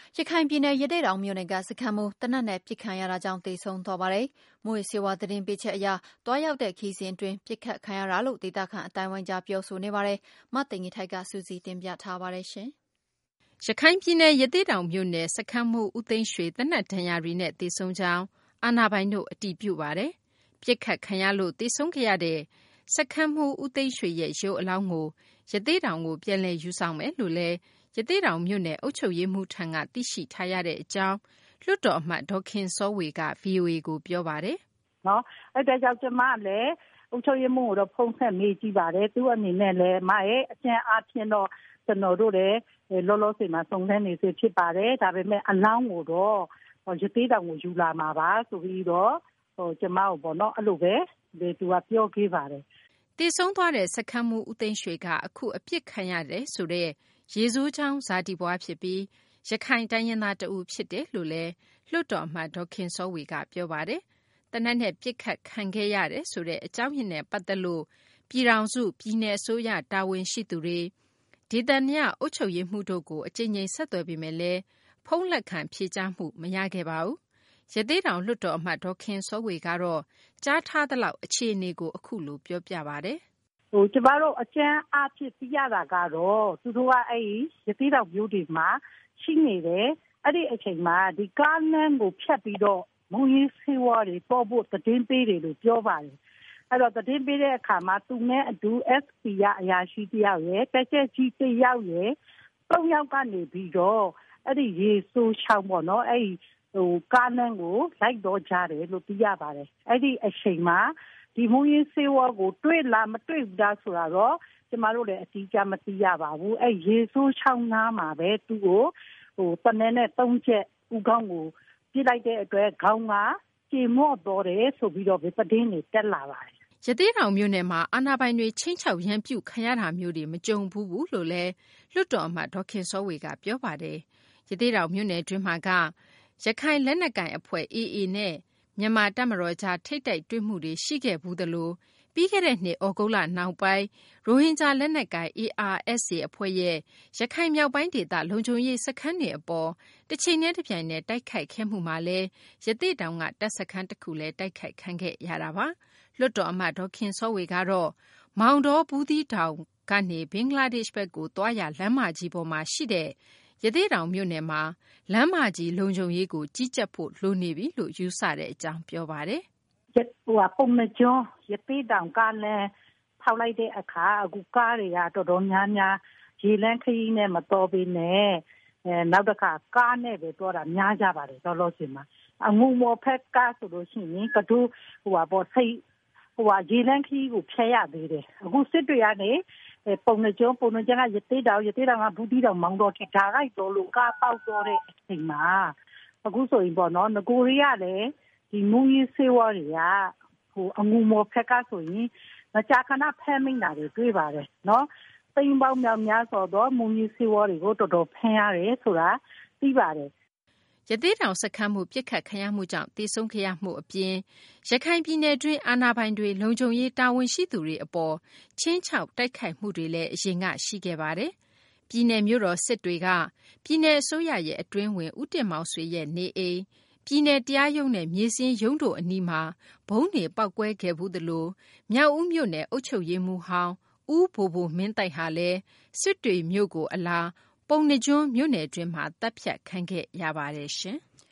ရခိုင်ပြည်နယ်ရသေ့တောင်မြို့နယ်ကစခန်းမှူးသေနတ်နဲ့ပစ်ခံရတာကြောင့်သေဆုံးသွားပါတယ်။မူးယစ်ဆေးဝါးသတင်းပေးချက်အရသွားရောက်တဲ့ခရီးစဉ်အတွင်းပစ်ခတ်ခံရတာလို့ဒေသခံအသိုင်းအဝိုင်းကြားပြောဆိုနေပါတယ်။မသိင်္ဂီထိုက်ကစုစည်းတင်ပြထားပါတယ်။ရခိုင်ပြည်နယ်ရသေ့တောင်မြို့နယ်စခန်းမှူးဦးသိန်းရွှေသေနတ်ဒဏ်ရာတွေနဲ့သေဆုံးကြောင်းအာဏာပိုင်တို့အတည်ပြုပါတယ်။ပစ်ခတ်ခံရလို့သေဆုံးခဲ့ရတဲ့စခန်းမှူးဦးသိန်းရွှေရဲ့ရုပ်အလောင်းကိုရသေ့တောင်ကိုပြန်လည်ယူဆောင်မယ်လို့လည်းရသေ့တောင်မြို့နယ်အုပ်ချုပ်ရေးမှူးထံကသိရှိထားရတဲ့အကြောင်းလွှတ်တော်အမတ်ဒေါ်ခင်စောဝေက VOA ကိုပြောပါတယ်။နော်အဲ့ဒါကြောင့်ကျမလည်းအုပ်ချုပ်ရေးမှူးကိုတော့ဖုန်းဆက်မေးကြည့်ပါတယ်။သူအနေနဲ့လည်းမရဲ့အကျဉ်းအားဖြင့်တော့ကျွန်တော်တို့လည်းလောလောဆယ်မှာစုံစမ်းနေစေဖြစ်ပါတယ်။ဒါပေမဲ့အလောင်းကိုတော့ရသေးတောင်ကိုယူလာမှာပါဆိုပြီးတော့ကျမကိုပေါ့နော်အဲ့လိုပဲသူကပြောခဲ့ပါတယ်။တည်ဆုံးသွားတဲ့စခန်းမှူးဦးသိန်းရွှေကအခုအပြစ်ခံရတယ်ဆိုတဲ့ရေစိုးချောင်းဇာတိဘွားဖြစ်ပြီးရခိုင်တိုင်းရင်းသားတဦးဖြစ်တယ်လို့လည်းလွှတ်တော်အမတ်ဒေါ်ခင်စောဝေကပြောပါတယ်။တနက်နဲ့ပြစ်ခတ်ခံခဲ့ရတယ်ဆိုတဲ့အကြောင်းရင်းနဲ့ပတ်သက်လို့ပြည်ထောင်စုပြည်내အစိုးရတာဝန်ရှိသူတွေဒေသညအုပ်ချုပ်ရေးမှူးတို့ကိုအကြိမ်ကြိမ်ဆက်သွယ်ပေမဲ့လည်းဖုန်းလက်ခံဖြေကြားမှုမရခဲ့ပါဘူး။ရသေးတောင်လွှတ်တော်အမတ်ဒေါ်ခင်စောဝေကတော့ကြားထားသလောက်အခြေအနေကိုအခုလိုပြောပြပါတယ်။ကျမတို့အကျဉ်းအားဖြင့်သိရတာကတော့သူတို့ကအဲ့ရသေးတောင်မြို့တွေမှာရှိနေတယ်အဲ့ဒီအချိန်မှာဒီကားလမ်းကိုဖြတ်ပြီးတော့မူရေးဆေးဝါးတွေပေါ်ဖို့သတင်းပေးတယ်လို့ပြောပါတယ်အဲ့တော့သတင်းပေးတဲ့အခါမှာသူနဲ့အတူ SP ရအရာရှိတယောက်ရယ်တက်ချက်ကြီးတယောက်ရယ်၃ယောက်ကနေပြီးတော့အဲ့ဒီရေစိုးချောင်းပေါ့နော်အဲ့ကားလမ်းကိုလိုက်တော့ကြတယ်လို့သိရပါတယ်အဲ့ဒီအချိန်မှာဒီမူရေးဆေးဝါးကိုတွေ့လားမတွေ့ဘူးလားဆိုတာတော့ကျမတို့လည်းအတိအကျမသိရပါဘူးအဲ့ရေစိုးချောင်းနားမှာပဲသူ့ကိုတနည်းနဲ့၃ချက်ဦးခေါင်းကိုပြစ်လိုက်တဲ့အတွက်ခေါင်းကကြေမော့တော့တယ်ဆိုပြီးတော့သတင်းတွေတက်လာပါတယ်ရသေးတောင်မြို့နယ်မှာအာဏာပိုင်တွေချင်းချောက်ရန်ပြုခံရတာမျိုးတွေမကြုံဘူးလို့လည်းလွှတ်တော်အမတ်ဒေါ်ခင်စောဝေကပြောပါတယ်ရသေးတောင်မြို့နယ်တွင်းမှာကရခိုင်လက်နက်ကိုင်အဖွဲ့ AA နဲ့မြန်မာတပ်မတော်ကြားထိပ်တိုက်တွေ့မှုတွေရှိခဲ့ဘူးသလိုပြီးခဲ့တဲ့နှစ်ဩဂုတ်လနောက်ပိုင်းရိုဟင်ဂျာလက်နက်ကိုင် ARSA အဖွဲ့ရဲ့ရခိုင်မြောက်ပိုင်းဒေသလုံခြုံရေးစခန်းတွေအပေါ်တစ်ချိန်နဲ့တစ်ပြိုင်နက်တိုက်ခိုက်ခဲ့မှုမှာလည်းရသေ့တောင်ကတပ်စခန်းတစ်ခုလည်းတိုက်ခိုက်ခံခဲ့ရတာပါလွှတ်တော်အမတ်ဒေါ်ခင်စောဝေကတော့မောင်တော်ဘူးသီးတောင်ကနေဘင်္ဂလားဒေ့ရှ်ဘက်ကိုသွားရလမ်းမကြီးပေါ်မှာရှိတဲ့ရသေ့တောင်မြို့နယ်မှာလမ်းမကြီးလုံခြုံရေးကိုကြီးကြပ်ဖို့လိုနေပြီလို့ယူဆတဲ့အကြောင်းပြောပါတယ်ပုံမကျွန်းရသေးတောင်ကားလမ်းထောက်လိုက်တဲ့အခါအခုကားတွေကတော်တော်များများရေလမ်းခရီးနဲ့မတော်ပေနဲ့နောက်တစ်ခါကားနဲ့ပဲတော့တာများကြပါတယ်တော်လို့ရှိမှာအငုံမော်ဖက်ကားဆိုလို့ရှိရင်ကတူစိတ်ရေလမ်းခရီးကိုဖျက်ရသေးတယ်အခုစစ်တွေကနေပုံနှကျွန်းကရသေးတောင်ကဘူးတီတောင်မောင်းတော့ထိဒါလိုက်တော့လို့ကားပေါက်တော့တဲ့အချိန်မှာအခုဆိုရင်ပေါ့နော်ငကိုရီးယားလည်းဒီမူရေးဆေးဝါးတွေကအငူမော်ဖက်ကဆိုရင်မကြာခဏဖမ်းမိတာတွေတွေ့ပါတယ်နော်သိန်းပေါင်းများစွာသောမူရေးဆေးဝါးတွေကိုတော်တော်ဖမ်းရတယ်ဆိုတာသိပါတယ်ရသေးတောင်စခန်းမှုပြစ်ခတ်ခံရမှုကြောင့်တည်ဆုံးခဲ့ရမှုအပြင်ရခိုင်ပြည်နယ်တွင်းအာဏာပိုင်တွေလုံခြုံရေးတာဝန်ရှိသူတွေအပေါ်ချင်းချောက်တိုက်ခိုက်မှုတွေလည်းအရင်ကရှိခဲ့ပါတယ်ပြည်내မြို့တော်စစ်တွေကပြည်내အစိုးရရဲ့အတွင်းဝင်ဦးတင်မောင်ဆွေရဲ့နေအိမ်ပြည်내တရားရုံးနဲ့မြေစင်းရုံးတို့အနီးမှာဘုံတွေပောက်ကွဲခဲ့ဘူးသလိုမြောက်ဦးမြို့နယ်အုပ်ချုပ်ရေးမှူးဟောင်းဦးဘိုဘိုမင်းတိုက်ဟာလည်းစစ်တွေမြို့ကိုအလားပုံနှကျွန်းမြို့နယ်တွင်မှာတပ်ဖြတ်ခံခဲ့ရပါတယ်ရှင်။